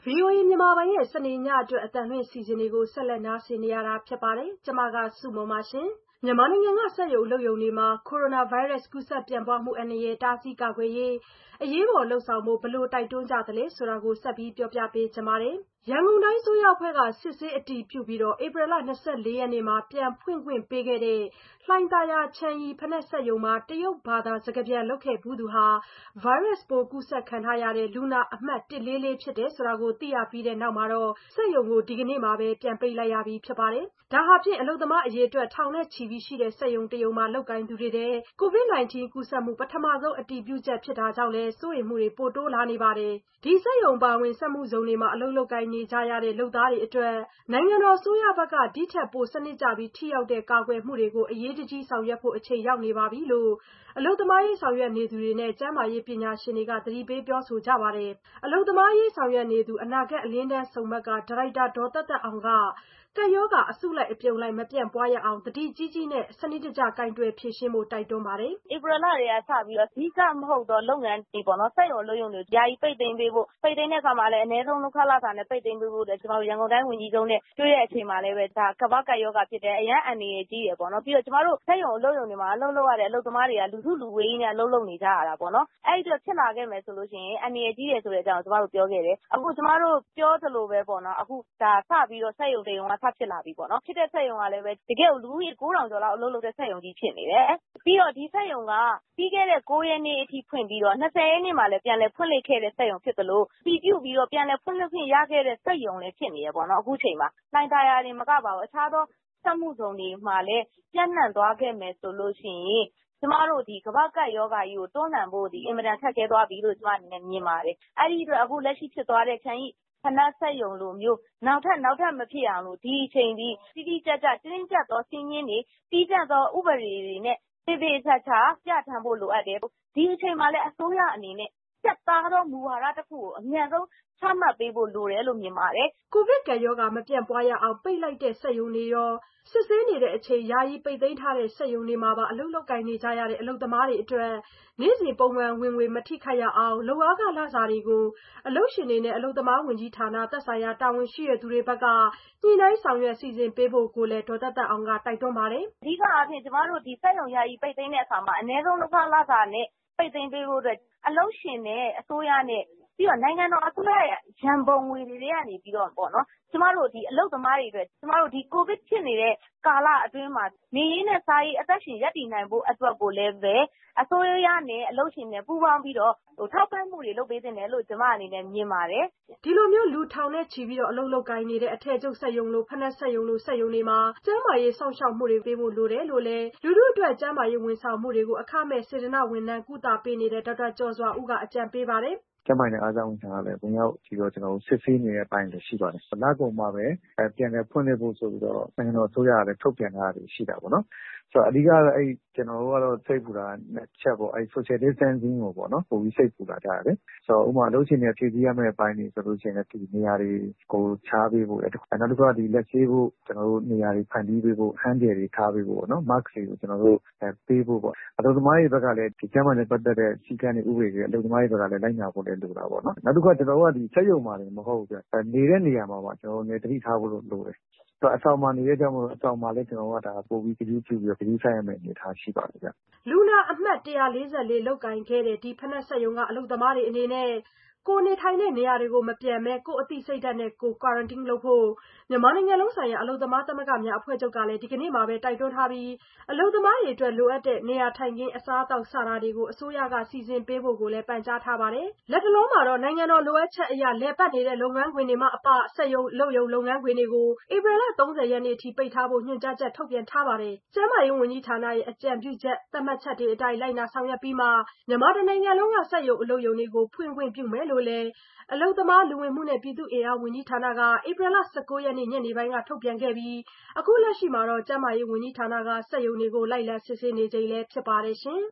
VOA မြန်မာပိုင်းရဲ့စနေညအတွက်အသံလွှင့်စီစဉ်တွေကိုဆက်လက်နားဆင်နေရတာဖြစ်ပါတယ်။ကျွန်မကစုမုံပါရှင်။မြန်မာနိုင်ငံကစက်ရုံအလုပ်ရုံတွေမှာကိုရိုနာဗိုင်းရပ်စ်ကူးစက်ပြန့်ပွားမှုအန္တရာယ်တားဆီးကာကွယ်ရေးအရေးပေါ်လှုံ့ဆော်မှုဘယ်လိုတိုက်တွန်းကြသလဲဆိုတာကိုဆက်ပြီးပြောပြပေးချင်ပါတယ်။ရန်ကုန်တိုင်းအစိုးရအဖွဲ့ကစစ်ဆေးအတည်ပြုပြီးဧပြီလ24ရက်နေ့မှာပြန်ဖွင့်ခွင့်ပေးခဲ့တဲ့လှိုင်သာယာချန်ရီဖနက်စက်ရုံမှာတရုတ်ဘာသာစကားပြန်လုပ်ခဲ့ဘူးသူဟာဗိုင်းရပ်စ်ပိုးကူးစက်ခံထားရတဲ့လူနာအမှတ်144ဖြစ်တယ်ဆိုတာကိုသိရပြီးတဲ့နောက်မှာစက်ရုံကိုဒီကနေ့မှာပဲပြန်ပိတ်လိုက်ရပြီဖြစ်ပါတယ်။ဒါဟာဖြင့်အလုပ်သမားအရေအတွက်ထောင်နဲ့ချီပြီးရှိတဲ့စက်ရုံတရုံမှာလုပ်ကိုင်သူတွေတဲ့ COVID-19 ကူးစက်မှုပထမဆုံးအတည်ပြုချက်ဖြစ်တာကြောင့်လည်းစိုးရိမ်မှုတွေပိုတိုးလာနေပါတယ်။ဒီစက်ရုံပါဝင်စက်မှုဇုံတွေမှာအလုပ်လုပ်ကိုင်နေကြရတဲ့လုပ်သားတွေအတွက်နိုင်ငံတော်အစိုးရဘက်ကဒီထက်ပိုစနစ်ကျပြီးထိရောက်တဲ့ကာကွယ်မှုတွေကိုအရေးတကြီးဆောင်ရွက်ဖို့အချိန်ရောက်နေပါပြီလို့အလုပ်သမားရေးဆောင်ရွက်နေသူတွေနဲ့ကျန်းမာရေးပညာရှင်တွေကသတိပေးပြောဆိုကြပါတယ်။အလုပ်သမားရေးဆောင်ရွက်နေသူအနာဂတ်အလင်းတန်းဆုံဘက်ကဒါရိုက်တာဒေါ်သက်သက်အောင်ကကပ်ရောဂါအစုလိုက်အပြုံလိုက်မပြန့်ပွားရအောင်တတိကြီးကြီးနဲ့စနစ်တကျကင်တွယ်ဖြေရှင်းဖို့တိုက်တွန်းပါတယ်။ဧပြီလတွေကစပြီးတော့အဓိကမဟုတ်တော့လုပ်ငန်းတွေပေါ့နော်စက်ရုံလုပ်ရုံတွေယာယီပိတ်သိမ်းပေးဖို့ပိတ်သိမ်းတဲ့အခါမှာလည်းအနည်းဆုံး6လစာနဲ့ပိတ်သိမ်းပေးဖို့ကျွန်တော်တို့ရန်ကုန်တိုင်းဝန်ကြီးချုပ်နဲ့တွေ့တဲ့အချိန်မှာလည်းပဲဒါကမ္ဘာ့ကပ်ရောဂါဖြစ်တဲ့အရန်အန္တရာယ်ကြီးရယ်ပေါ့နော်ပြီးတော့ကျွန်တော်တို့စက်ရုံလုပ်ရုံတွေမှာအလုပ်လုပ်ရတဲ့အလုပ်သမားတွေကလူစုလူဝေးနဲ့အလုပ်လုပ်နေကြရတာပေါ့နော်အဲ့ဒီတော့ဖြစ်လာခဲ့မယ်ဆိုလို့ရှိရင်အန္တရာယ်ကြီးရယ်ဆိုတဲ့အကြောင်းကျွန်တော်တို့ပြောခဲ့တယ်အခုကျွန်တော်တို့ပြောသလိုပဲပေါ့နော်အခုဒါစပြီးတော့စက်ရုံတရုံကစဖြစ်လာပြီပေါ့နော်ဖြစ်တဲ့စက်ရုံကလည်းပဲတကယ်ကိုလူဦးရေ9000ကျော်လောက်အလုပ်လုပ်တဲ့စက်ရုံကြီးဖြစ်နေတယ်ပြီးတော့ဒီစက်ရုံကပြီးခဲ့တဲ့9ရက်နေ့အထိဖွင့်ပြီးတော့20ရက်နေ့မှာလည်းပြန်လည်ဖွင့်လှစ်ခဲ့တဲ့စက်ရုံဖြစ်သလိုပြီးပြုပြီးတော့ပြန်လည်ဖွင့်လှစ်ခွင့်ရခဲ့တဲ့စက်ရုံလည်းဖြစ်နေရပေါ့နော်အခုချိန်မှာလှိုင်သာယာတွေမကပါဘူးအခြားသောစက်မှုဇုံတွေမှာလည်းပြန့်နှံ့သွားခဲ့မယ်ဆိုလို့ရှိရင်ကျမတို့ဒီကမ္ဘာ့ကပ်ရောဂါကြီးကိုတွန်းလှန်ဖို့ဒီအင်မတန်ခက်ခဲသွားပြီလို့ကျမအနေနဲ့မြင်ပါတယ်အဲ့ဒီအတွက်အခုလက်ရှိဖြစ်သွားတဲ့ခြံကြီးဖနက်ဆက်ယုံလိုမျိုးနောက်ထပ်မဖြစ်အောင်လို့ဒီအချိန်ဒီတိကျတင်းကျပ်သောစီးရင်တွေပြီးကျသောဥပဒေတွေနဲ့သေချာပြဋ္ဌာန်းဖို့လိုအပ်တယ်ဒီအချိန်မှာလည်းအစိုးရအနေနဲ့စက်သားသောမူဝါဒတစ်ခုကိုအမြန်ဆုံးချမှတ်ပေးဖို့လိုတယ်လို့မြင်ပါတယ်။ကိုဗစ်ကပ်ရောဂါမပြန့်ပွားရအောင်ပိတ်လိုက်တဲ့စက်ရုံတွေရောစစ်ဆေးနေတဲ့အချိန်ယာယီပိတ်သိမ်းထားတဲ့စက်ရုံတွေမှာပါအလုပ်လုပ်ကိုင်နေကြရတဲ့အလုပ်သမားတွေအတွက်နေ့စဉ်ပုံမှန်ဝင်ငွေမထိခိုက်ရအောင်လုပ်အားခလစာတွေကိုအလုပ်ရှင်တွေနဲ့အလုပ်သမားဝန်ကြီးဌာနသက်ဆိုင်ရာတာဝန်ရှိတဲ့သူတွေဘက်ကညှိနှိုင်းဆောင်ရွက်စီစဉ်ပေးဖို့ကိုလည်းဒေါ်သက်သက်အောင်ကတိုက်တွန်းပါတယ်။အဓိကအားဖြင့်ကျမတို့ဒီစက်ရုံယာယီပိတ်သိမ်းတဲ့အခါမှာအနည်းဆုံးလုပ်ခလစာနဲ့ပိတ်သိမ်းပေးဖို့အတွက်အလုပ်ရှင်နဲ့အစိုးရနဲ့ပြီးတော့နိုင်ငံတော်အစိုးရရဲ့ရန်ပုံငွေတွေကနေပြီးတော့ပေါ့နော်ကျမတို့ဒီအလုပ်သမားတွေအတွက်ကျမတို့ဒီကိုဗစ်ဖြစ်နေတဲ့ကာလအတွင်းမှာနေရေးနဲ့စားရေးအသက်ရှင်ရပ်တည်နိုင်ဖို့အတွက်ကိုလည်းပဲအစိုးရနဲ့အလုပ်ရှင်နဲ့ပူးပေါင်းပြီးတော့ထောက်ပံ့မှုတွေလုပ်ပေးတင်တယ်လို့ကျမအနေနဲ့မြင်ပါတယ်ဒီလိုမျိုးလူထောင်နဲ့ချီပြီးတော့အလုပ်လုပ်ကိုင်နေတဲ့အထည်ချုပ်စက်ရုံလိုဖနက်စက်ရုံလိုစက်ရုံတွေမှာကျန်းမာရေးစောင့်ရှောက်မှုတွေပေးဖို့လိုတယ်လို့လည်းလူထုအတွက်ကျန်းမာရေးဝန်ဆောင်မှုတွေကိုအခမဲ့စေတနာဝန်ထမ်းကုသပေးနေတဲ့ဒေါက်တာကျော်စွာဦးကအကြံပေးပါတယ်ကျန်းမာရေးနဲ့အားကစားဝန်ထမ်းကလည်းဝင်ရောက်ပြီးတော့ကျွန်တော်တို့စစ်ဆေးနေတဲ့အပိုင်းတွေရှိပါတယ်။လကုန်မှာပဲပြန်လည်ဖွင့်လှစ်ဖို့ဆိုပြီးတော့နိုင်ငံတော်အစိုးရကလည်းထုတ်ပြန်ထားတာရှိတာပေါ့နော်။ဆိုတော့အဓိကတော့ကျွန်တော်တို့ကတော့စိတ်ပူတာနဲ့ချက်ပေါ့social distancing ကိုပေါ့နော်ပိုပြီးစိတ်ပူလာကြတယ်။ဆိုတော့ဥပမာလုပ်ချင်တဲ့ဖြည့်ဆည်းရမယ့်အပိုင်းတွေဆိုလို့ရှိရင်ဒီနေရာတွေကိုချားပေးဖို့နောက်တစ်ခုကဒီလက်ဆေးဖို့ကျွန်တော်တို့နေရာတွေဖန်တီးပေးဖို့ hand gel တွေထားပေးဖို့ပေါ့နော် mask တွေကိုကျွန်တော်တို့ပေးဖို့ပေါ့အလုပ်သမားတွေဘက်ကလည်းဒီကျန်းမာရေးနဲ့ပတ်သက်တဲ့စည်းကမ်းတွေဥပဒေတွေအလုပ်သမားတွေဘက်ကလည်းလိုက်နာဖို့လည်းလိုတာပေါ့နော်နောက်တစ်ခုကကျွန်တော်တို့ကဒီချက်ရုံမှာလည်းမဟုတ်ဘူးပြနေတဲ့နေရာမှာပါကျွန်တော်တို့လည်းတတိထားဖို့လိုတယ်အဆောင်မှာနေတဲ့ကြောင့်မို့အဆောင်မှာလည်းကျွန်တော်ကဒါပို့ပြီးကြည့်ကြည့်ပြီးတော့ကြည့်ဆိုင်ရမယ့်အနေအထားရှိပါတယ်ဗျလူနာအမှတ်144လောက်ကင်ခဲ့တဲ့ဒီဖနက်ဆက်ယုံကအလုပ်သမားတွေအနေနဲ့ကိုနေထိုင်တဲ့နေရာတွေကိုမပြန်မဲကိုအသိစိတ်ဓာတ်နဲ့ကို quarantine လုပ်ဖို့မြန်မာနိုင်ငံလုံးဆိုင်ရာအလုပ်သမားသမဂ္ဂများအဖွဲ့ချုပ်ကလည်းဒီကနေ့မှာပဲတိုက်တွန်းထားပြီးအလုပ်သမားတွေအတွက်လိုအပ်တဲ့နေရာထိုင်ခင်းအစားအသောက်စတာတွေကိုအစိုးရကစီစဉ်ပေးဖို့ကိုလည်းပန်ကြားထားပါတယ်။လက်တလုံးမှာတော့နိုင်ငံတော်လိုအပ်ချက်အရလည်ပတ်နေတဲ့လုပ်ငန်းခွင်တွေမှာအပစက်ရုံအလုပ်ရုံလုပ်ငန်းခွင်တွေကိုဧပြီလ30ရက်နေ့အထိပိတ်ထားဖို့ညွှန်ကြားချက်ထုတ်ပြန်ထားပါတယ်။ကျန်းမာရေးဝန်ကြီးဌာနရဲ့အကြံပြုချက်သတ်မှတ်ချက်တွေအတိုင်းလိုက်နာဆောင်ရွက်ပြီးမှမြန်မာတနိုင်ငံလုံးကစက်ရုံအလုပ်ရုံတွေကိုဖွင့်ခွင့်ပြုမယ်လို့လည်းအလုပ်သမားလူဝင်မှုနဲ့ပြည်သူ့အင်အားဝန်ကြီးဌာနကဧပြီလ19ရက်နေ့ညနေပိုင်းကထုတ်ပြန်ခဲ့ပြီးအခုလက်ရှိမှာတော့ကျန်းမာရေးဝန်ကြီးဌာနကစက်ရုံတွေကိုလိုက်လံစစ်ဆေးနေချိန်လည်းဖြစ်ပါတယ်ရှင်